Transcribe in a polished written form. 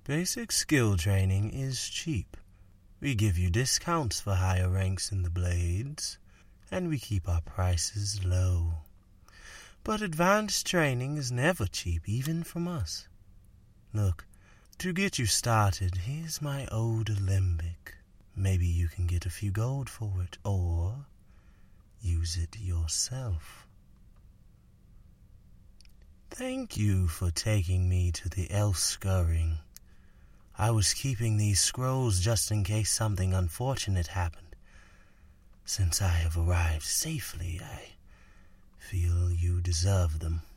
Basic skill training is cheap. We give you discounts for higher ranks in the Blades, and we keep our prices low. But advanced training is never cheap, even from us. Look, to get you started, here's my old Alembic. Maybe you can get a few gold for it, or use it yourself. Thank you for taking me to the Elf Scurrying. I was keeping these scrolls just in case something unfortunate happened. Since I have arrived safely, I feel you deserve them.